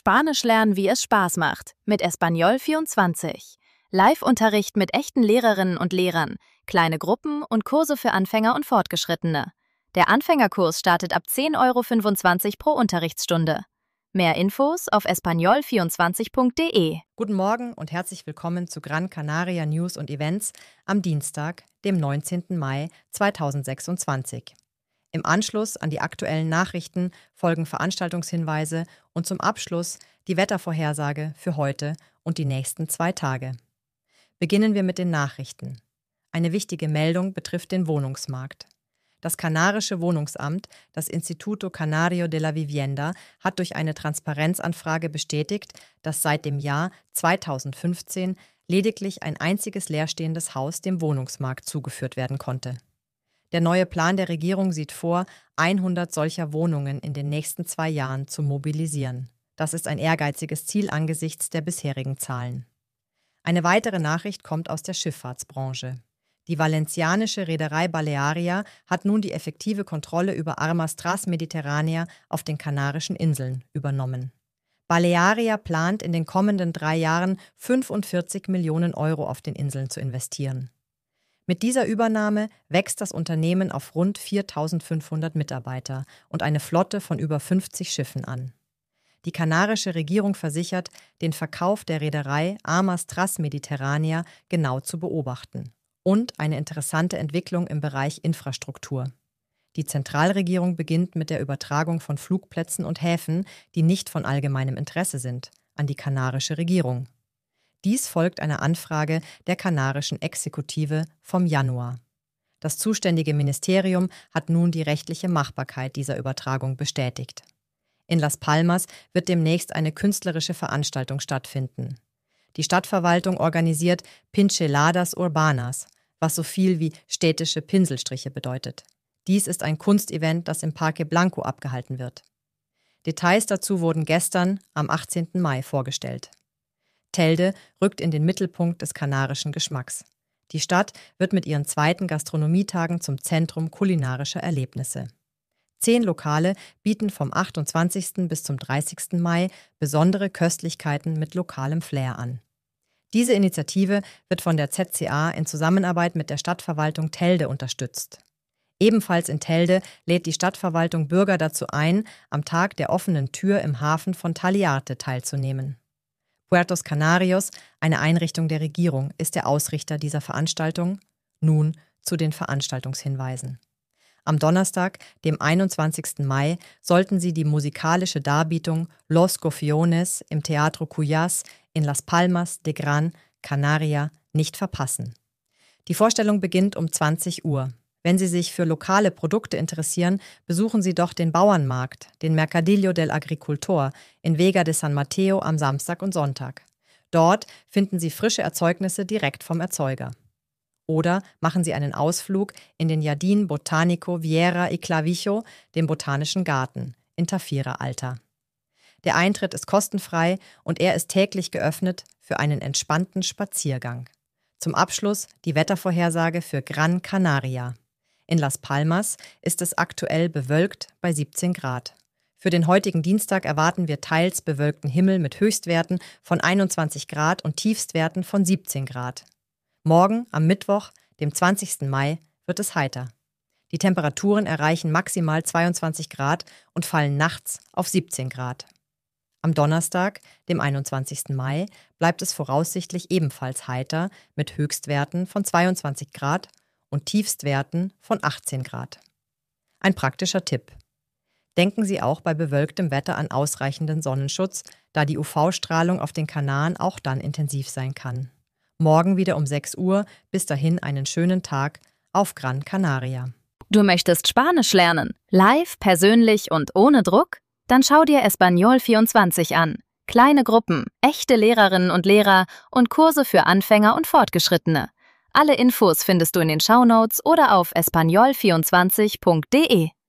Spanisch lernen, wie es Spaß macht, mit Español 24. Live-Unterricht mit echten Lehrerinnen und Lehrern, kleine Gruppen und Kurse für Anfänger und Fortgeschrittene. Der Anfängerkurs startet ab 10,25 € pro Unterrichtsstunde. Mehr Infos auf español24.de. Guten Morgen und herzlich willkommen zu Gran Canaria News und Events am Dienstag, dem 19. Mai 2026. Im Anschluss an die aktuellen Nachrichten folgen Veranstaltungshinweise und zum Abschluss die Wettervorhersage für heute und die nächsten 2 Tage. Beginnen wir mit den Nachrichten. Eine wichtige Meldung betrifft den Wohnungsmarkt. Das kanarische Wohnungsamt, das Instituto Canario de la Vivienda, hat durch eine Transparenzanfrage bestätigt, dass seit dem Jahr 2015 lediglich ein einziges leerstehendes Haus dem Wohnungsmarkt zugeführt werden konnte. Der neue Plan der Regierung sieht vor, 100 solcher Wohnungen in den nächsten 2 Jahren zu mobilisieren. Das ist ein ehrgeiziges Ziel angesichts der bisherigen Zahlen. Eine weitere Nachricht kommt aus der Schifffahrtsbranche. Die valencianische Reederei Balearia hat nun die effektive Kontrolle über Armas Transmediterranea auf den Kanarischen Inseln übernommen. Balearia plant in den kommenden 3 Jahren 45 Millionen € auf den Inseln zu investieren. Mit dieser Übernahme wächst das Unternehmen auf rund 4.500 Mitarbeiter und eine Flotte von über 50 Schiffen an. Die kanarische Regierung versichert, den Verkauf der Reederei Armas Transmediterranea genau zu beobachten. Und eine interessante Entwicklung im Bereich Infrastruktur. Die Zentralregierung beginnt mit der Übertragung von Flugplätzen und Häfen, die nicht von allgemeinem Interesse sind, an die kanarische Regierung. Dies folgt einer Anfrage der kanarischen Exekutive vom Januar. Das zuständige Ministerium hat nun die rechtliche Machbarkeit dieser Übertragung bestätigt. In Las Palmas wird demnächst eine künstlerische Veranstaltung stattfinden. Die Stadtverwaltung organisiert Pinceladas Urbanas, was so viel wie städtische Pinselstriche bedeutet. Dies ist ein Kunstevent, das im Parque Blanco abgehalten wird. Details dazu wurden gestern, am 18. Mai, vorgestellt. Telde rückt in den Mittelpunkt des kanarischen Geschmacks. Die Stadt wird mit ihren 2. Gastronomietagen zum Zentrum kulinarischer Erlebnisse. 10 Lokale bieten vom 28. bis zum 30. Mai besondere Köstlichkeiten mit lokalem Flair an. Diese Initiative wird von der ZCA in Zusammenarbeit mit der Stadtverwaltung Telde unterstützt. Ebenfalls in Telde lädt die Stadtverwaltung Bürger dazu ein, am Tag der offenen Tür im Hafen von Taliarte teilzunehmen. Puertos Canarios, eine Einrichtung der Regierung, ist der Ausrichter dieser Veranstaltung. Nun zu den Veranstaltungshinweisen. Am Donnerstag, dem 21. Mai, sollten Sie die musikalische Darbietung Los Gofiones im Teatro Cuyás in Las Palmas de Gran Canaria nicht verpassen. Die Vorstellung beginnt um 20 Uhr. Wenn Sie sich für lokale Produkte interessieren, besuchen Sie doch den Bauernmarkt, den Mercadillo del Agricultor in Vega de San Mateo am Samstag und Sonntag. Dort finden Sie frische Erzeugnisse direkt vom Erzeuger. Oder machen Sie einen Ausflug in den Jardín Botánico Vieira y Clavijo, dem Botanischen Garten, in Tafira Alta. Der Eintritt ist kostenfrei und er ist täglich geöffnet für einen entspannten Spaziergang. Zum Abschluss die Wettervorhersage für Gran Canaria. In Las Palmas ist es aktuell bewölkt bei 17 Grad. Für den heutigen Dienstag erwarten wir teils bewölkten Himmel mit Höchstwerten von 21 Grad und Tiefstwerten von 17 Grad. Morgen, am Mittwoch, dem 20. Mai, wird es heiter. Die Temperaturen erreichen maximal 22 Grad und fallen nachts auf 17 Grad. Am Donnerstag, dem 21. Mai, bleibt es voraussichtlich ebenfalls heiter mit Höchstwerten von 22 Grad und Tiefstwerten von 18 Grad. Ein praktischer Tipp. Denken Sie auch bei bewölktem Wetter an ausreichenden Sonnenschutz, da die UV-Strahlung auf den Kanaren auch dann intensiv sein kann. Morgen wieder um 6 Uhr, bis dahin einen schönen Tag auf Gran Canaria. Du möchtest Spanisch lernen? Live, persönlich und ohne Druck? Dann schau dir Español 24 an. Kleine Gruppen, echte Lehrerinnen und Lehrer und Kurse für Anfänger und Fortgeschrittene. Alle Infos findest du in den Shownotes oder auf español24.de.